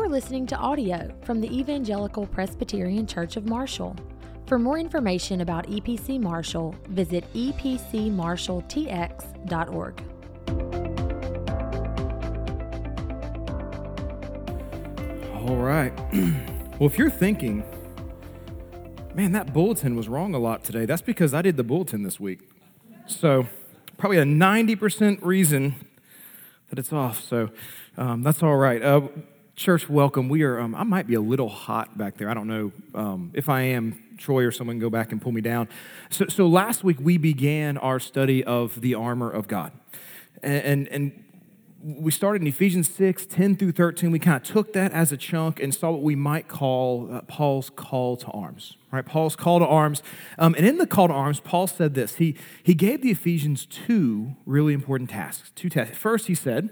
are listening to audio from the Evangelical Presbyterian Church of Marshall. For more information about EPC Marshall, visit epcmarshalltx.org. All right. Well, if you're thinking, man, that bulletin was wrong a lot today, that's because I did the bulletin this week. So probably a 90% reason that it's off. So that's all right. Church, welcome. We are. I might be a little hot back there. I don't know if I am. Troy or someone go back and pull me down. So last week we began our study of the armor of God, and we started in Ephesians 6, 10 through 13. We kind of took that as a chunk and saw what we might call Paul's call to arms. Right? Paul's call to arms. And in the call to arms, Paul said this. He gave the Ephesians two really important tasks. Two tasks. First, he said,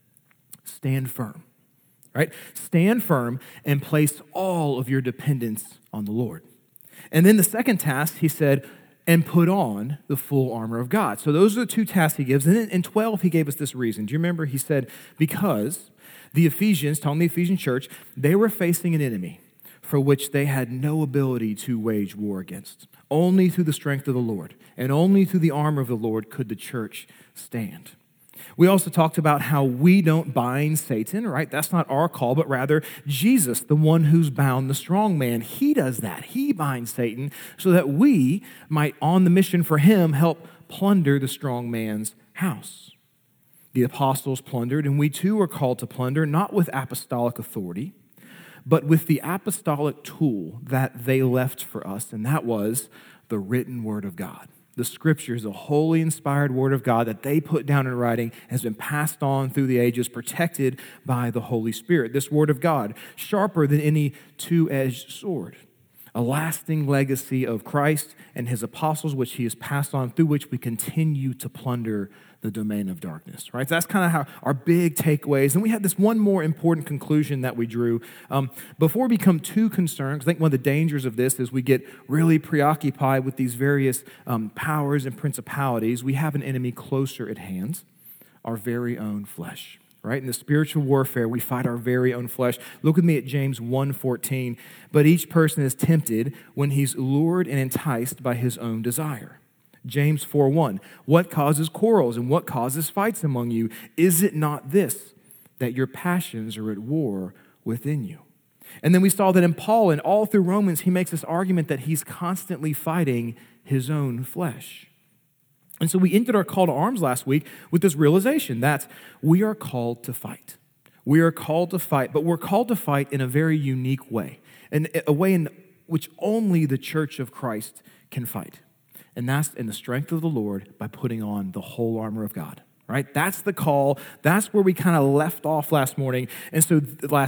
stand firm. Right? Stand firm and place all of your dependence on the Lord. And then the second task, he said, and put on the full armor of God. So those are the two tasks he gives. And then in 12, he gave us this reason. Do you remember? He said, because the Ephesians, telling the Ephesian church, they were facing an enemy for which they had no ability to wage war against. Only through the strength of the Lord and only through the armor of the Lord could the church stand. We also talked about how we don't bind Satan, right? That's not our call, but rather Jesus, the one who's bound the strong man. He does that. He binds Satan so that we might, on the mission for him, help plunder the strong man's house. The apostles plundered, and we too are called to plunder, not with apostolic authority, but with the apostolic tool that they left for us, and that was the written word of God. The Scriptures, the holy, inspired Word of God that they put down in writing, has been passed on through the ages, protected by the Holy Spirit. This Word of God, sharper than any two-edged sword, a lasting legacy of Christ and his apostles, which he has passed on, through which we continue to plunder the domain of darkness, right? So that's kind of how our big takeaways. And we had this one more important conclusion that we drew. Before we become too concerned, I think one of the dangers of this is we get really preoccupied with these various powers and principalities. We have an enemy closer at hand, our very own flesh, right? In the spiritual warfare, we fight our very own flesh. Look with me at James 1:14. But each person is tempted when he's lured and enticed by his own desire. James 4:1, what causes quarrels and what causes fights among you? Is it not this, that your passions are at war within you? And then we saw that in Paul and all through Romans, he makes this argument that he's constantly fighting his own flesh. And so we ended our call to arms last week with this realization that we are called to fight. We are called to fight, but we're called to fight in a very unique way, and a way in which only the church of Christ can fight. And that's in the strength of the Lord by putting on the whole armor of God, right? That's the call. That's where we kind of left off last week. And so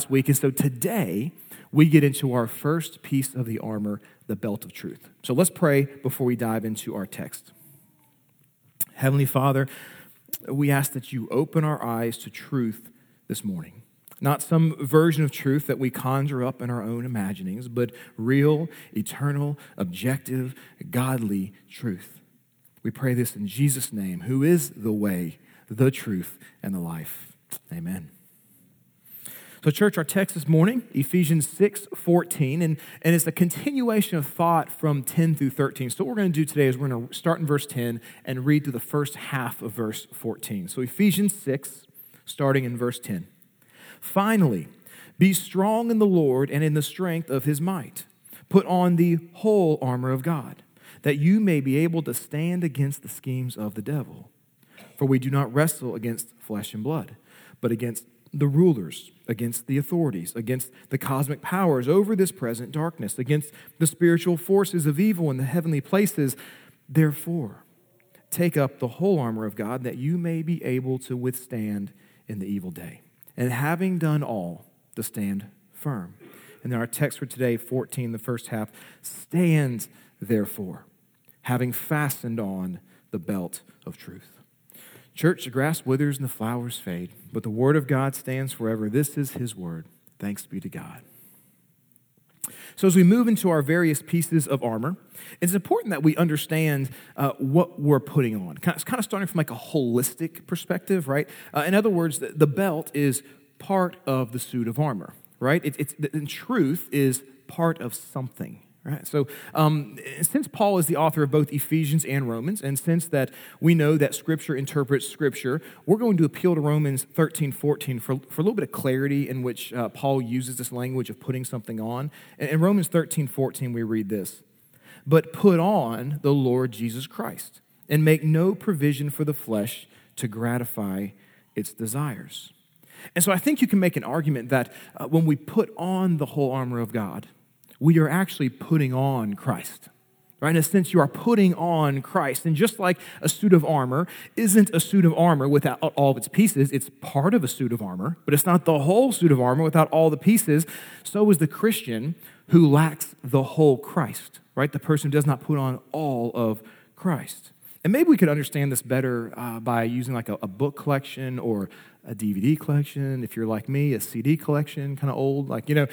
today we get into our first piece of the armor, the belt of truth. So let's pray before we dive into our text. Heavenly Father, we ask that you open our eyes to truth this morning. Not some version of truth that we conjure up in our own imaginings, but real, eternal, objective, godly truth. We pray this in Jesus' name, who is the way, the truth, and the life. Amen. So church, our text this morning, Ephesians 6:14, and it's a continuation of thought from 10 through 13. So what we're going to do today is we're going to start in verse 10 and read through the first half of verse 14. So Ephesians 6, starting in verse 10. Finally, be strong in the Lord and in the strength of his might. Put on the whole armor of God, that you may be able to stand against the schemes of the devil. For we do not wrestle against flesh and blood, but against the rulers, against the authorities, against the cosmic powers over this present darkness, against the spiritual forces of evil in the heavenly places. Therefore, take up the whole armor of God, that you may be able to withstand in the evil day. And having done all, to stand firm. And then our text for today, 14, the first half, stand therefore, having fastened on the belt of truth. Church, the grass withers and the flowers fade, but the word of God stands forever. This is his word. Thanks be to God. So as we move into our various pieces of armor, it's important that we understand what we're putting on. It's kind of starting from like a holistic perspective, right? In other words, the belt is part of the suit of armor, right? And truth is part of something. Right? So since Paul is the author of both Ephesians and Romans, and since that we know that Scripture interprets Scripture, we're going to appeal to Romans 13:14 for a little bit of clarity in which Paul uses this language of putting something on. In Romans 13:14, we read this: "But put on the Lord Jesus Christ, and make no provision for the flesh to gratify its desires." And so I think you can make an argument that when we put on the whole armor of God, we are actually putting on Christ, right? In a sense, you are putting on Christ. And just like a suit of armor isn't a suit of armor without all of its pieces, it's part of a suit of armor, but it's not the whole suit of armor without all the pieces. So is the Christian who lacks the whole Christ, right? The person who does not put on all of Christ. And maybe we could understand this better by using like a book collection or a DVD collection. If you're like me, a CD collection, kind of old,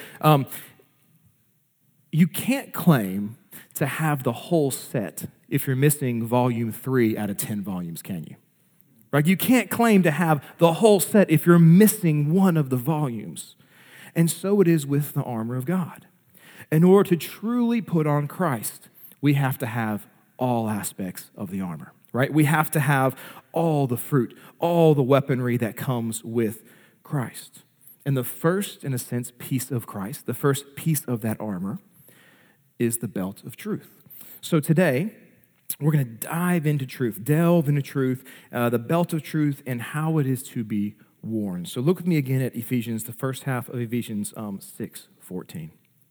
you can't claim to have the whole set if you're missing volume 3 out of 10 volumes, can you? Right? You can't claim to have the whole set if you're missing one of the volumes. And so it is with the armor of God. In order to truly put on Christ, we have to have all aspects of the armor, right? We have to have all the fruit, all the weaponry that comes with Christ. And the first, in a sense, piece of Christ, the first piece of that armor, is the belt of truth. So today, we're going to dive into truth, delve into truth, the belt of truth, and how it is to be worn. So look with me again at Ephesians, the first half of Ephesians 6:14.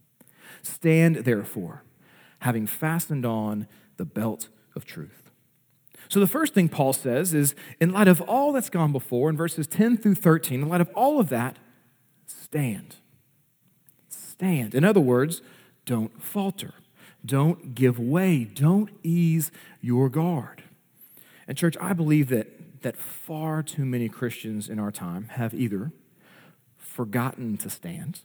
"Stand therefore, having fastened on the belt of truth." So the first thing Paul says is, in light of all that's gone before, in verses 10 through 13, in light of all of that, stand. Stand. In other words, don't falter. Don't give way. Don't ease your guard. And church, I believe that far too many Christians in our time have either forgotten to stand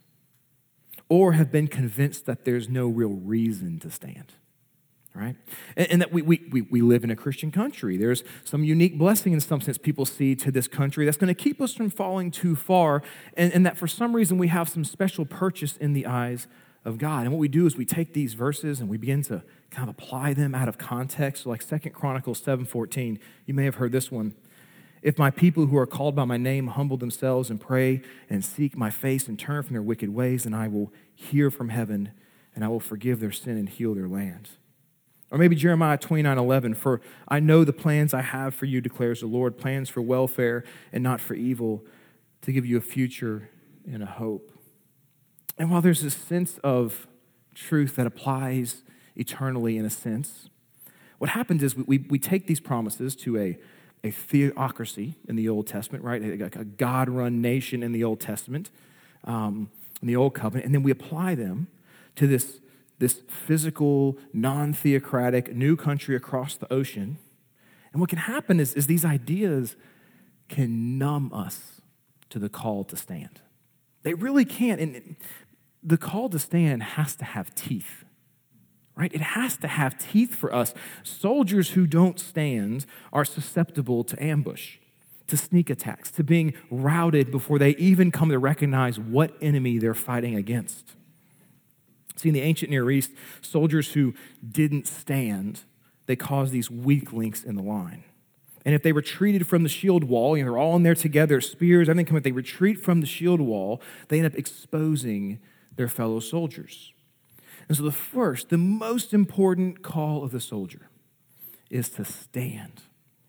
or have been convinced that there's no real reason to stand, right? And that we live in a Christian country. There's some unique blessing in some sense people see to this country that's going to keep us from falling too far, and that for some reason we have some special purchase in the eyes of God. And what we do is we take these verses and we begin to kind of apply them out of context. So like 2 Chronicles 7:14, you may have heard this one. "If my people who are called by my name humble themselves and pray and seek my face and turn from their wicked ways, then I will hear from heaven and I will forgive their sin and heal their land." Or maybe Jeremiah 29:11, "For I know the plans I have for you, declares the Lord, plans for welfare and not for evil, to give you a future and a hope." And while there's this sense of truth that applies eternally in a sense, what happens is we take these promises to a theocracy in the Old Testament, right? A God-run nation in the Old Testament, in the Old Covenant, and then we apply them to this physical, non-theocratic new country across the ocean. And what can happen is these ideas can numb us to the call to stand. They really can. And the call to stand has to have teeth, right? It has to have teeth for us. Soldiers who don't stand are susceptible to ambush, to sneak attacks, to being routed before they even come to recognize what enemy they're fighting against. See, in the ancient Near East, soldiers who didn't stand, they caused these weak links in the line. And if they retreated from the shield wall, they're all in there together, spears, everything coming, if they retreat from the shield wall, they end up exposing their fellow soldiers. And so the most important call of the soldier is to stand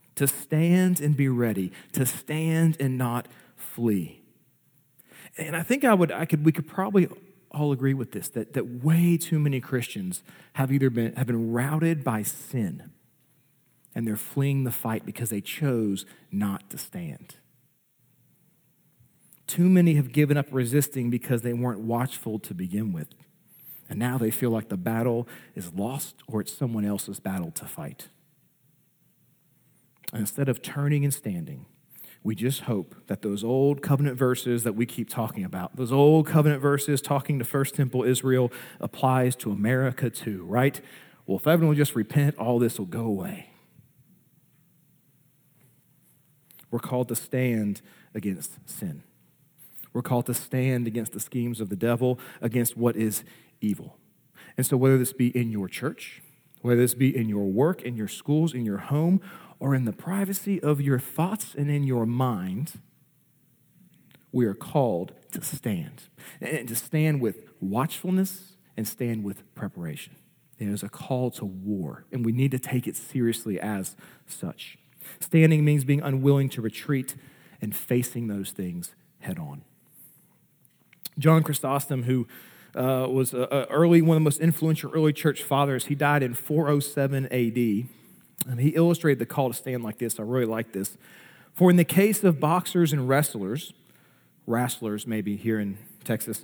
and be ready, to stand and not flee. And I think we could probably all agree with this, that way too many Christians have been routed by sin, and they're fleeing the fight because they chose not to stand. Too many have given up resisting because they weren't watchful to begin with. And now they feel like the battle is lost or it's someone else's battle to fight. And instead of turning and standing, we just hope that those old covenant verses that we keep talking about, those old covenant verses talking to First Temple Israel, applies to America too, right? Well, if everyone will just repent, all this will go away. We're called to stand against sin. We're called to stand against the schemes of the devil, against what is evil. And so whether this be in your church, whether this be in your work, in your schools, in your home, or in the privacy of your thoughts and in your mind, we are called to stand. And to stand with watchfulness and stand with preparation. It is a call to war, and we need to take it seriously as such. Standing means being unwilling to retreat and facing those things head on. John Chrysostom, who was one of the most influential early church fathers, he died in 407 A.D., and he illustrated the call to stand like this. I really like this. For in the case of boxers and wrestlers maybe here in Texas,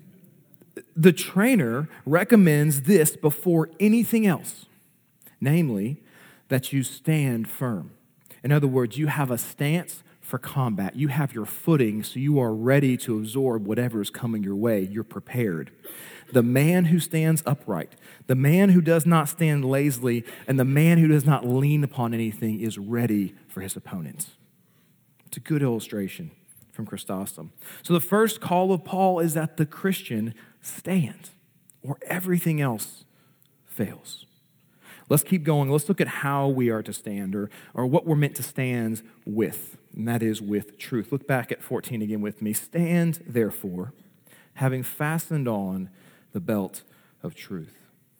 the trainer recommends this before anything else, namely, that you stand firm. In other words, you have a stance for combat. You have your footing, so you are ready to absorb whatever is coming your way. You're prepared. The man who stands upright, the man who does not stand lazily, and the man who does not lean upon anything is ready for his opponents. It's a good illustration from Chrysostom. So the first call of Paul is that the Christian stand, or everything else fails. Let's keep going. Let's look at how we are to stand, or what we're meant to stand with, and that is with truth. Look back at 14 again with me. Stand, therefore, having fastened on the belt of truth.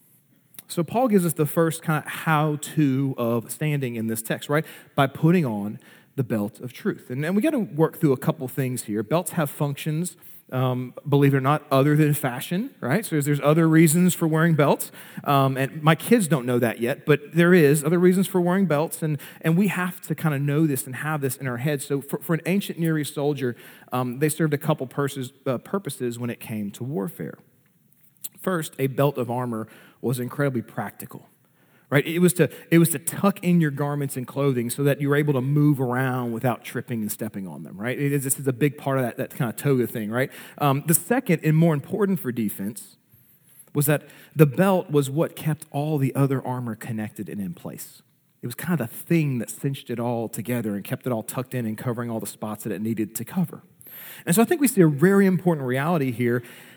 So Paul gives us the first kind of how-to of standing in this text, right? By putting on the belt of truth. And we got to work through a couple things here. Belts have functions, believe it or not, other than fashion, right? So there's other reasons for wearing belts. And my kids don't know that yet, but there is other reasons for wearing belts. And we have to kind of know this and have this in our heads. So for an ancient Near East soldier, they served a couple purposes when it came to warfare. First, a belt of armor was incredibly practical. Right? It was to tuck in your garments and clothing so that you were able to move around without tripping and stepping on them, right? This is a big part of that kind of toga thing, right? The second, and more important for defense, was that the belt was what kept all the other armor connected and in place. It was kind of the thing that cinched it all together and kept it all tucked in and covering all the spots that it needed to cover. And so I think we see a very important reality here.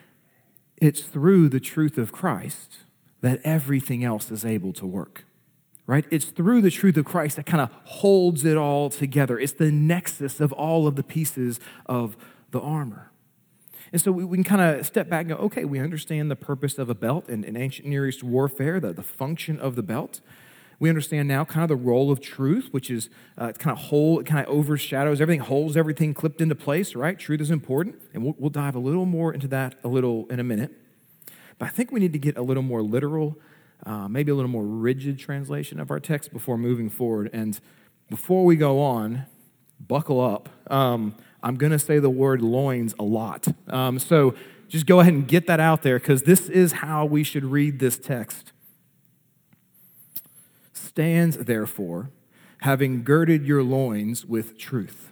It's through the truth of Christ that everything else is able to work, right? It's through the truth of Christ that kind of holds it all together. It's the nexus of all of the pieces of the armor. And so we can kind of step back and go, okay, we understand the purpose of a belt in ancient Near East warfare, the function of the belt. We understand now kind of the role of truth, which is it kind of overshadows everything, holds everything clipped into place, right? Truth is important, and we'll dive a little more into that in a minute. But I think we need to get a little more literal, maybe a little more rigid translation of our text before moving forward. And before we go on, buckle up. I'm going to say the word loins a lot. So just go ahead and get that out there, because this is how we should read this text. Stand, therefore, having girded your loins with truth.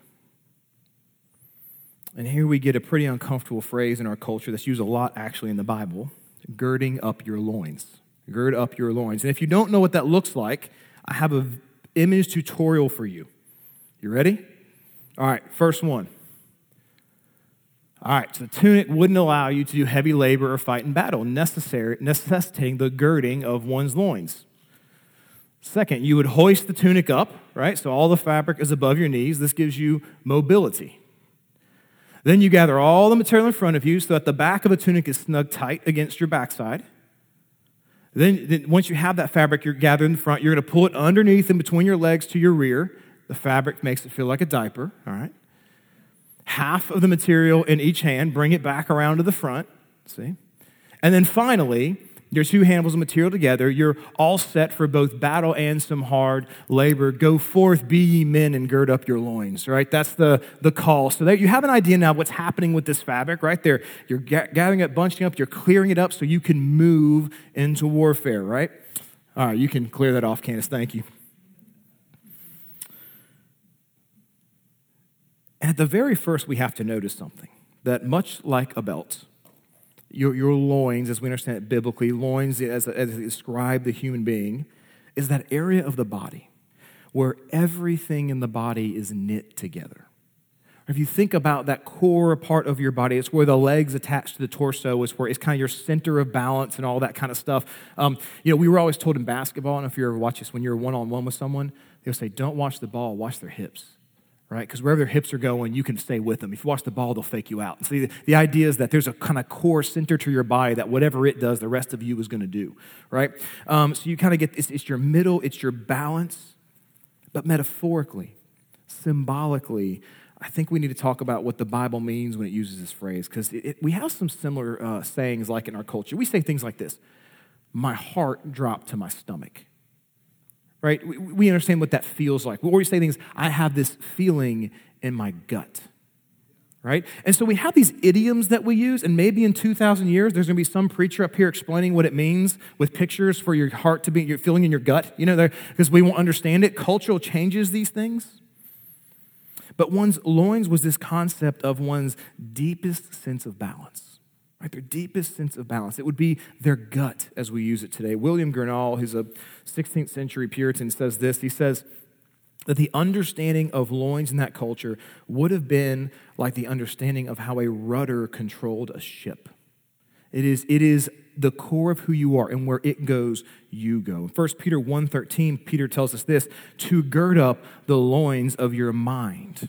And here we get a pretty uncomfortable phrase in our culture that's used a lot actually in the Bible. Girding up your loins. Gird up your loins. And if you don't know what that looks like, I have an image tutorial for you. You ready? All right, first one. All right, so the tunic wouldn't allow you to do heavy labor or fight in battle, necessitating the girding of one's loins. Second, you would hoist the tunic up, right? So all the fabric is above your knees. This gives you mobility. Then you gather all the material in front of you so that the back of the tunic is snug tight against your backside. Then once you have that fabric you're gathered in the front, you're going to pull it underneath and between your legs to your rear. The fabric makes it feel like a diaper, all right? Half of the material in each hand, bring it back around to the front, see? And then finally, your two handfuls of material together, you're all set for both battle and some hard labor. Go forth, be ye men, and gird up your loins, right? That's the call. So that you have an idea now of what's happening with this fabric, right there. You're gathering it, bunching up, you're clearing it up so you can move into warfare, right? All right, you can clear that off, Candace. Thank you. And at the very first, we have to notice something, that much like a belt, your loins, as we understand it biblically, loins as they describe the human being, is that area of the body where everything in the body is knit together, If you think about that core part of your body, it's where the legs attach to the torso, it's where it's kind of your center of balance and all that kind of stuff. We were always told in basketball, and if you ever watch this, when you're one-on-one with someone, they'll say, don't watch the ball, watch their hips, right? Because wherever their hips are going, you can stay with them. If you watch the ball, they'll fake you out. And so the idea is that there's a kind of core center to your body that whatever it does, the rest of you is going to do, right? So you kind of get, it's your middle, it's your balance, but metaphorically, symbolically, I think we need to talk about what the Bible means when it uses this phrase, because we have some similar sayings like in our culture. We say things like this: my heart dropped to my stomach, right? We understand what that feels like. Or we say things, I have this feeling in my gut, right? And so we have these idioms that we use, and maybe in 2,000 years, there's going to be some preacher up here explaining what it means with pictures for your heart to be, your feeling in your gut, because we won't understand it. Cultural changes these things. But one's loins was this concept of one's deepest sense of balance, right? Their deepest sense of balance. It would be their gut as we use it today. William Gurnall, who's a 16th century Puritan, says this. He says that the understanding of loins in that culture would have been like the understanding of how a rudder controlled a ship. It is the core of who you are, and where it goes, you go. In 1 Peter 1:13, Peter tells us this: to gird up the loins of your mind.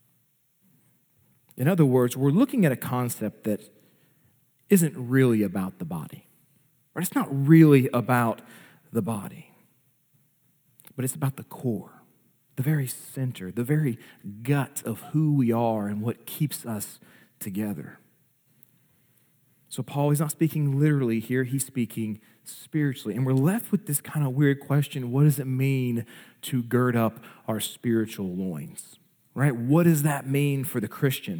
In other words, we're looking at a concept that isn't really about the body. Right? It's not really about the body, but it's about the core, the very center, the very gut of who we are and what keeps us together. So Paul, he's not speaking literally here, he's speaking spiritually. And we're left with this kind of weird question: what does it mean to gird up our spiritual loins? Right? What does that mean for the Christian?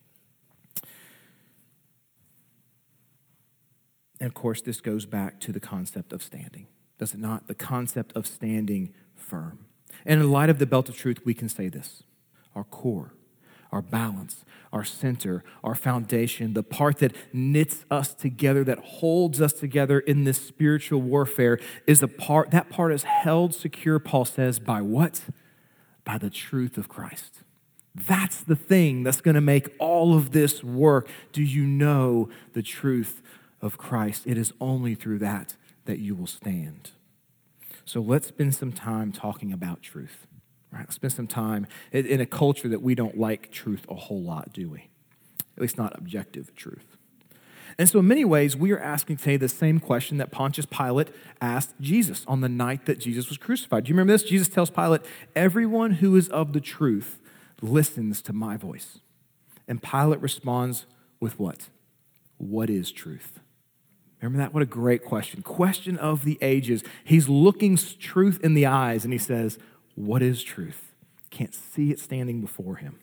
And of course, this goes back to the concept of standing, does it not? The concept of standing firm. And in light of the belt of truth, we can say this: our core, our balance, our center, our foundation, the part that knits us together, that holds us together in this spiritual warfare, is that part is held secure, Paul says, by what? By the truth of Christ. That's the thing that's going to make all of this work. Do you know the truth of Christ? It is only through that you will stand. So let's spend some time talking about truth. Right, let's spend some time in a culture that we don't like truth a whole lot, do we? At least not objective truth. And so in many ways, we are asking today the same question that Pontius Pilate asked Jesus on the night that Jesus was crucified. Do you remember this? Jesus tells Pilate, everyone who is of the truth listens to my voice. And Pilate responds with what? What is truth? Remember that? What a great question. Question of the ages. He's looking truth in the eyes and he says, what is truth? Can't see it standing before him.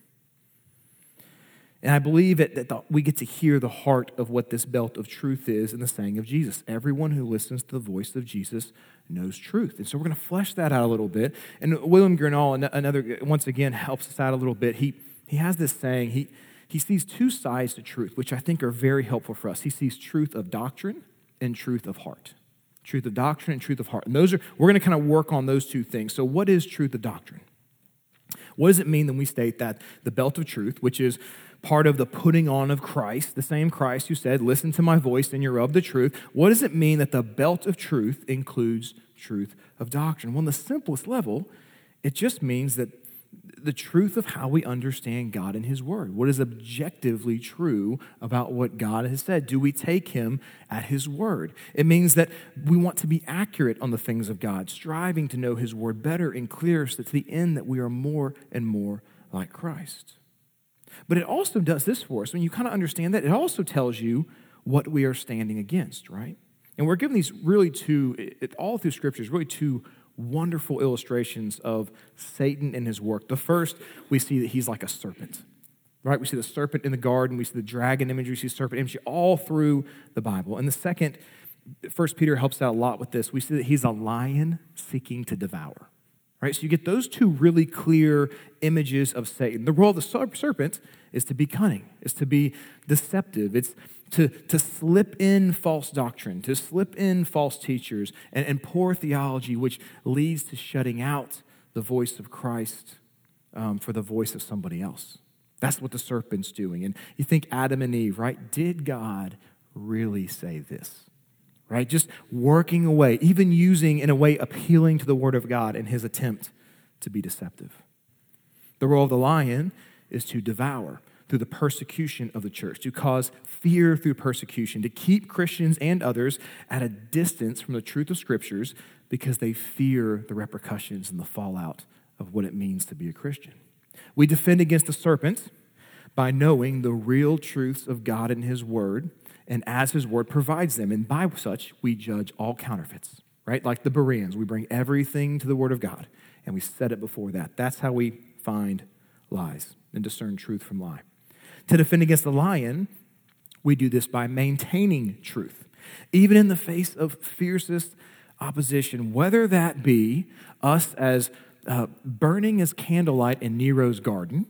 And I believe that we get to hear the heart of what this belt of truth is in the saying of Jesus. Everyone who listens to the voice of Jesus knows truth. And so we're going to flesh that out a little bit. And William Gurnall, once again, helps us out a little bit. He has this saying, he sees two sides to truth, which I think are very helpful for us. He sees truth of doctrine and truth of heart. Truth of doctrine and truth of heart. And we're going to kind of work on those two things. So what is truth of doctrine? What does it mean when we state that the belt of truth, which is part of the putting on of Christ, the same Christ who said, listen to my voice and you're of the truth, what does it mean that the belt of truth includes truth of doctrine? Well, on the simplest level, it just means that the truth of how we understand God and his word. What is objectively true about what God has said? Do we take him at his word? It means that we want to be accurate on the things of God, striving to know his word better and clearer, so to the end that we are more and more like Christ. But it also does this for us. When you kind of understand that, it also tells you what we are standing against, right? And we're given these really all through Scriptures, really two wonderful illustrations of Satan and his work. The first, we see that he's like a serpent, right? We see the serpent in the garden. We see the dragon imagery. We see serpent imagery all through the Bible. And the second, 1 Peter helps out a lot with this. We see that he's a lion seeking to devour, right? So you get those two really clear images of Satan. The role of the serpent is to be cunning, is to be deceptive. It's to slip in false doctrine, to slip in false teachers and poor theology, which leads to shutting out the voice of Christ for the voice of somebody else. That's what the serpent's doing. And you think Adam and Eve, right? Did God really say this? Right? Just working away, even using, in a way, appealing to the word of God in his attempt to be deceptive. The role of the lion is to devour through the persecution of the church, to cause fear through persecution, to keep Christians and others at a distance from the truth of Scriptures because they fear the repercussions and the fallout of what it means to be a Christian. We defend against the serpent by knowing the real truths of God and his word, and as his word provides them. And by such, we judge all counterfeits, right? Like the Bereans, we bring everything to the word of God, and we set it before that. That's how we find lies and discern truth from lie. To defend against the lion, we do this by maintaining truth, even in the face of fiercest opposition, whether that be us as burning as candlelight in Nero's garden,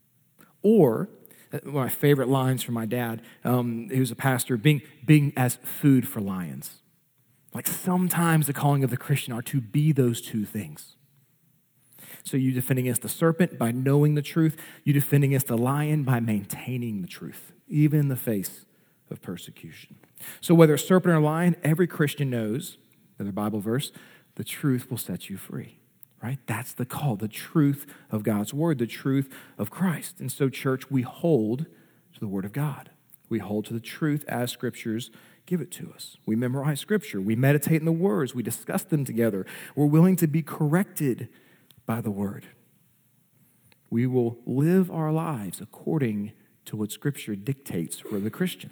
or one of my favorite lines from my dad, who's a pastor, being as food for lions. Like sometimes the calling of the Christian are to be those two things. So you defend against the serpent by knowing the truth. You defend against the lion by maintaining the truth, even in the face of persecution. So whether a serpent or a lion, every Christian knows, another Bible verse, the truth will set you free. Right? That's the call, the truth of God's word, the truth of Christ. And so, church, we hold to the word of God. We hold to the truth as scriptures give it to us. We memorize scripture. We meditate in the words. We discuss them together. We're willing to be corrected by the word. We will live our lives according to what scripture dictates for the Christian.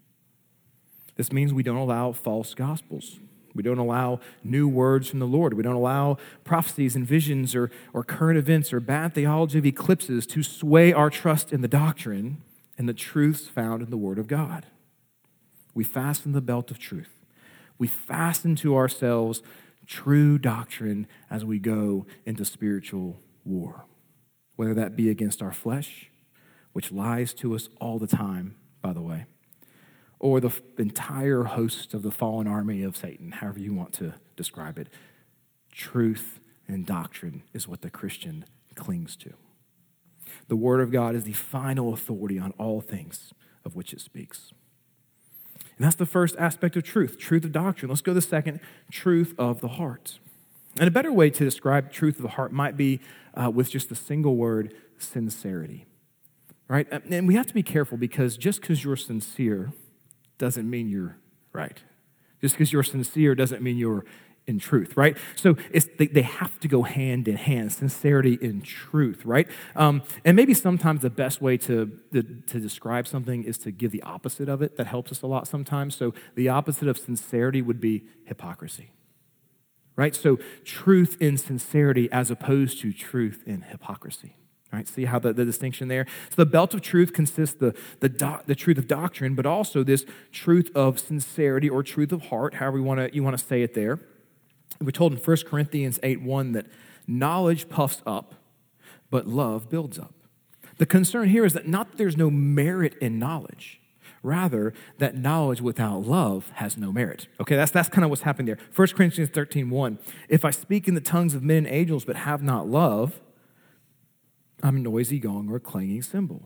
This means we don't allow false gospels. We don't allow new words from the Lord. We don't allow prophecies and visions or current events or bad theology of eclipses to sway our trust in the doctrine and the truths found in the Word of God. We fasten the belt of truth. We fasten to ourselves true doctrine as we go into spiritual war, whether that be against our flesh, which lies to us all the time, by the way, or the entire host of the fallen army of Satan, however you want to describe it. Truth and doctrine is what the Christian clings to. The Word of God is the final authority on all things of which it speaks. And that's the first aspect of truth of doctrine. Let's go to the second, truth of the heart. And a better way to describe truth of the heart might be with just the single word, sincerity. Right? And we have to be careful because just because you're sincere doesn't mean you're right. Just because you're sincere doesn't mean you're in truth, right? So they have to go hand in hand, sincerity and truth, right? And maybe sometimes the best way to describe something is to give the opposite of it. That helps us a lot sometimes. So the opposite of sincerity would be hypocrisy, right? So truth in sincerity as opposed to truth in hypocrisy. Right, see how the distinction there? So the belt of truth consists the truth of doctrine, but also this truth of sincerity or truth of heart, however you want to say it there. We're told in 1 Corinthians 8:1 that knowledge puffs up, but love builds up. The concern here is that not that there's no merit in knowledge, rather that knowledge without love has no merit. Okay, that's kind of what's happening there. 1 Corinthians 13:1, if I speak in the tongues of men and angels but have not love, I'm a noisy gong or a clanging cymbal.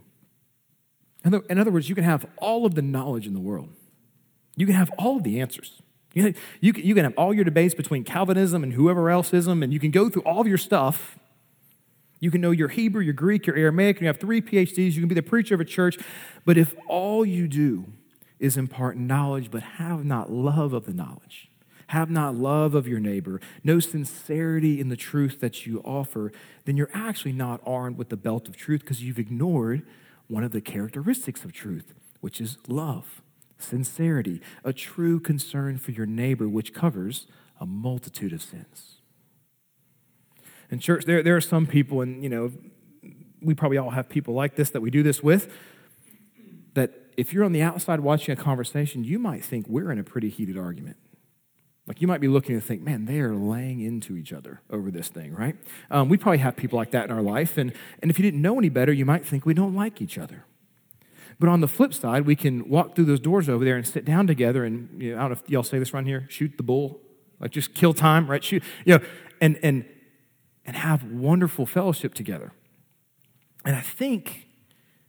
In other words, you can have all of the knowledge in the world. You can have all of the answers. You can have all your debates between Calvinism and whoever elseism, and you can go through all of your stuff. You can know your Hebrew, your Greek, your Aramaic, and you have 3 PhDs. You can be the preacher of a church. But if all you do is impart knowledge but have not love of the knowledge, have not love of your neighbor, no sincerity in the truth that you offer, then you're actually not armed with the belt of truth because you've ignored one of the characteristics of truth, which is love, sincerity, a true concern for your neighbor, which covers a multitude of sins. In church, there are some people, and we probably all have people like this that we do this with, that if you're on the outside watching a conversation, you might think we're in a pretty heated argument. Like you might be looking and think, man, they are laying into each other over this thing, right? We probably have people like that in our life. And if you didn't know any better, you might think we don't like each other. But on the flip side, we can walk through those doors over there and sit down together and, I don't know if y'all say this around here, shoot the bull, like just kill time, right? Shoot, and have wonderful fellowship together. And I think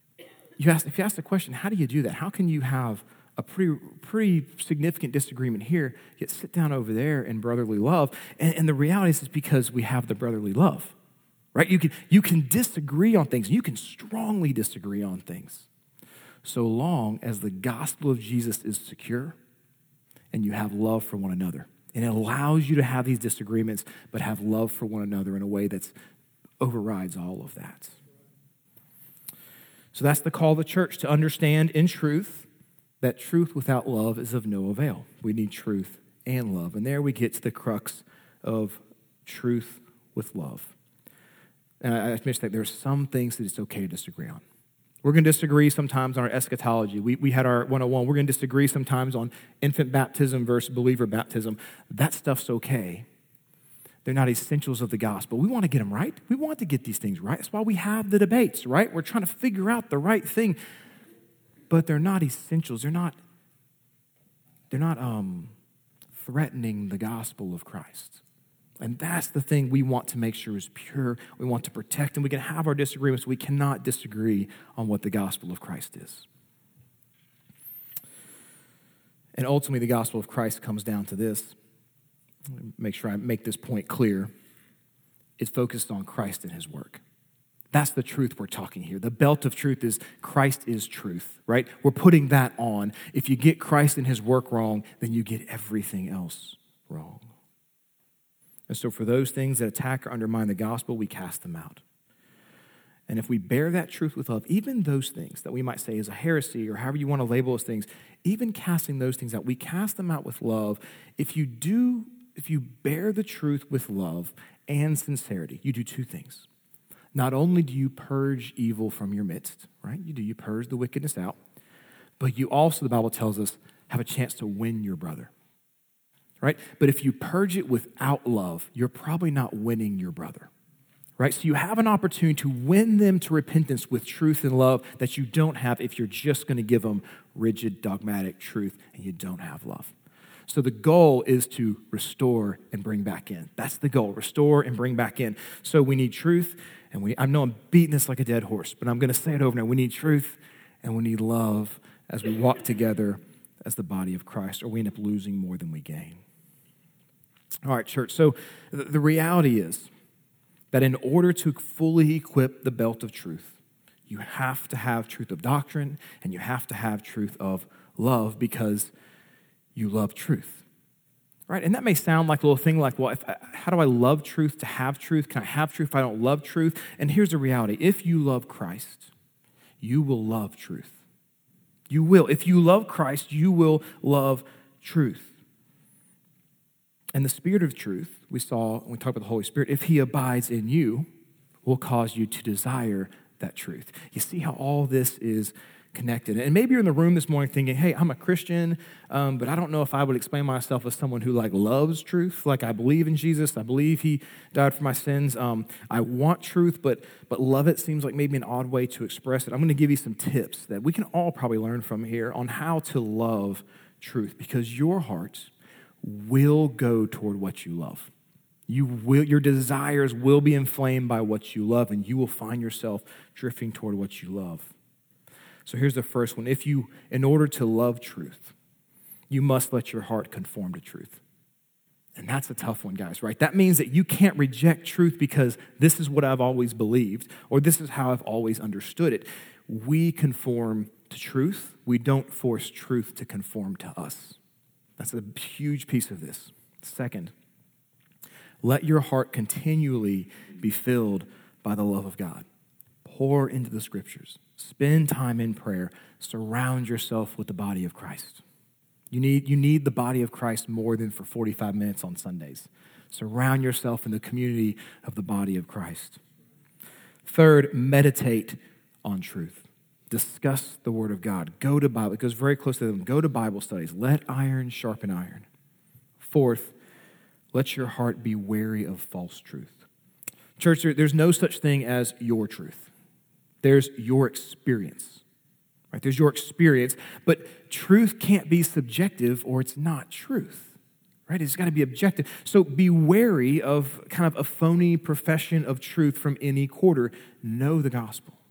if you ask the question, how do you do that? How can you have a pretty significant disagreement here, yet sit down over there in brotherly love? And the reality is it's because we have the brotherly love, right? You can disagree on things. You can strongly disagree on things, so long as the gospel of Jesus is secure and you have love for one another. And it allows you to have these disagreements, but have love for one another in a way that overrides all of that. So that's the call of the church, to understand in truth that truth without love is of no avail. We need truth and love. And there we get to the crux of truth with love. And I mentioned that there are some things that it's okay to disagree on. We're going to disagree sometimes on our eschatology. We had our 101. We're going to disagree sometimes on infant baptism versus believer baptism. That stuff's okay. They're not essentials of the gospel. We want to get them right. We want to get these things right. That's why we have the debates, right? We're trying to figure out the right thing. But they're not essentials. They're not threatening the gospel of Christ. And that's the thing we want to make sure is pure. We want to protect, and we can have our disagreements. We cannot disagree on what the gospel of Christ is. And ultimately, the gospel of Christ comes down to this. Make sure I make this point clear. It's focused on Christ and his work. That's the truth we're talking here. The belt of truth is Christ is truth, right? We're putting that on. If you get Christ and his work wrong, then you get everything else wrong. And so for those things that attack or undermine the gospel, we cast them out. And if we bear that truth with love, even those things that we might say is a heresy or however you want to label those things, even casting those things out, we cast them out with love. If you bear the truth with love and sincerity, you do two things. Not only do you purge evil from your midst, right? You purge the wickedness out, but you also, the Bible tells us, have a chance to win your brother. Right? But if you purge it without love, you're probably not winning your brother. Right? So you have an opportunity to win them to repentance with truth and love that you don't have if you're just going to give them rigid, dogmatic truth and you don't have love. So the goal is to restore and bring back in. That's the goal, restore and bring back in. So we need truth, and I know I'm beating this like a dead horse, but I'm going to say it over now. We need truth and we need love as we walk together as the body of Christ, or we end up losing more than we gain. All right, church, so the reality is that in order to fully equip the belt of truth, you have to have truth of doctrine and you have to have truth of love because you love truth, right? And that may sound like a little thing like, well, how do I love truth to have truth? Can I have truth if I don't love truth? And here's the reality. If you love Christ, you will love truth. You will. If you love Christ, you will love truth. And the Spirit of truth, we saw when we talked about the Holy Spirit, if he abides in you, will cause you to desire that truth. You see how all this is connected. And maybe you're in the room this morning thinking, hey, I'm a Christian, but I don't know if I would explain myself as someone who loves truth. Like I believe in Jesus. I believe he died for my sins. I want truth, but love it seems like maybe an odd way to express it. I'm going to give you some tips that we can all probably learn from here on how to love truth, because your heart will go toward what you love. Your desires will be inflamed by what you love, and you will find yourself drifting toward what you love. So here's the first one. In order to love truth, you must let your heart conform to truth. And that's a tough one, guys, right? That means that you can't reject truth because this is what I've always believed, or this is how I've always understood it. We conform to truth. We don't force truth to conform to us. That's a huge piece of this. Second, let your heart continually be filled by the love of God. Pour into the scriptures. Spend time in prayer. Surround yourself with the body of Christ. You need the body of Christ more than for 45 minutes on Sundays. Surround yourself in the community of the body of Christ. Third, meditate on truth. Discuss the Word of God. Go to Bible. It goes very close to them. Go to Bible studies. Let iron sharpen iron. Fourth, let your heart be wary of false truth. Church, there's no such thing as your truth. There's your experience. Right? There's your experience, but truth can't be subjective or it's not truth. Right? It's got to be objective. So be wary of kind of a phony profession of truth from any quarter. Know the gospel.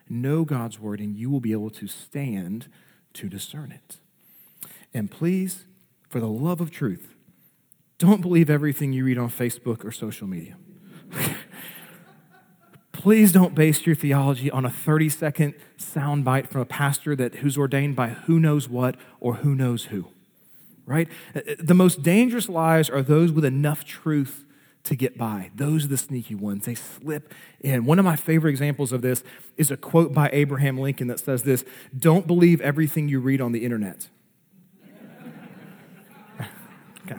know God's word, and you will be able to stand to discern it. And please, for the love of truth, don't believe everything you read on Facebook or social media. Please don't base your theology on a 30-second soundbite from a pastor who's ordained by who knows what or who knows who, right? The most dangerous lies are those with enough truth to get by. Those are the sneaky ones. They slip in. One of my favorite examples of this is a quote by Abraham Lincoln that says this: "Don't believe everything you read on the internet." Okay.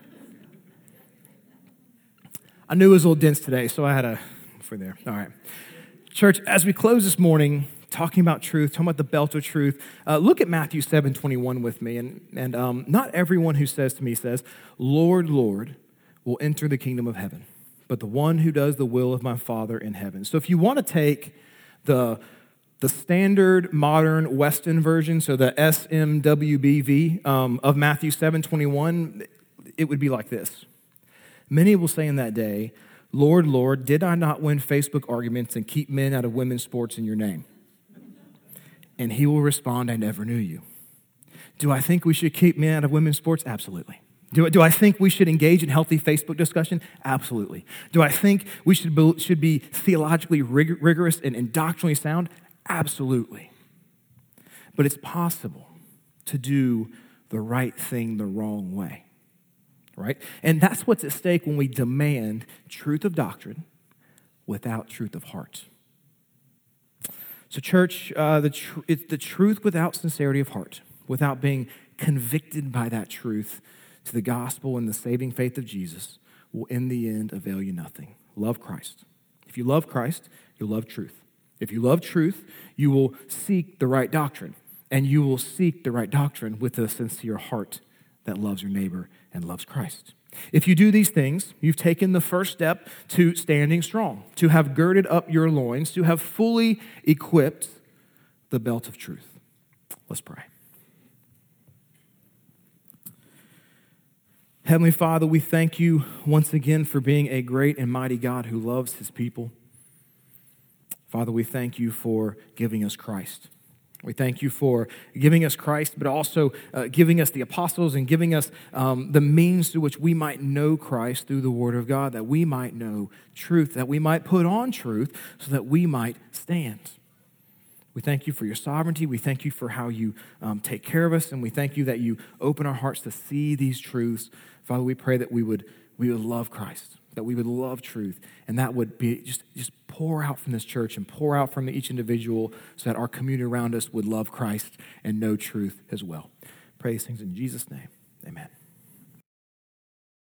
I knew it was a little dense today, so I had a... for there. All right. Church, as we close this morning, talking about truth, talking about the belt of truth, look at Matthew 7:21 with me. And not everyone who says to me says, "Lord, Lord," will enter the kingdom of heaven, but the one who does the will of my Father in heaven. So if you want to take the standard modern Western version, so the SMWBV of Matthew 7:21, it would be like this. Many will say in that day, "Lord, Lord, did I not win Facebook arguments and keep men out of women's sports in your name?" And he will respond, "I never knew you." Do I think we should keep men out of women's sports? Absolutely. Do I think we should engage in healthy Facebook discussion? Absolutely. Do I think we should be theologically rigorous and doctrinally sound? Absolutely. But it's possible to do the right thing the wrong way. Right? And that's what's at stake when we demand truth of doctrine without truth of heart. So church, it's the truth without sincerity of heart, without being convicted by that truth to the gospel and the saving faith of Jesus, will in the end avail you nothing. Love Christ. If you love Christ, you'll love truth. If you love truth, you will seek the right doctrine, and you will seek the right doctrine with a sincere heart that loves your neighbor and loves Christ. If you do these things, you've taken the first step to standing strong, to have girded up your loins, to have fully equipped the belt of truth. Let's pray. Heavenly Father, we thank you once again for being a great and mighty God who loves his people. Father, we thank you for giving us Christ. We thank you for giving us Christ, but also giving us the apostles and giving us the means through which we might know Christ through the Word of God, that we might know truth, that we might put on truth so that we might stand. We thank you for your sovereignty. We thank you for how you take care of us, and we thank you that you open our hearts to see these truths. Father, we pray that we would love Christ, that we would love truth, and that would be just pour out from this church and pour out from each individual so that our community around us would love Christ and know truth as well. Pray these things in Jesus' name. Amen.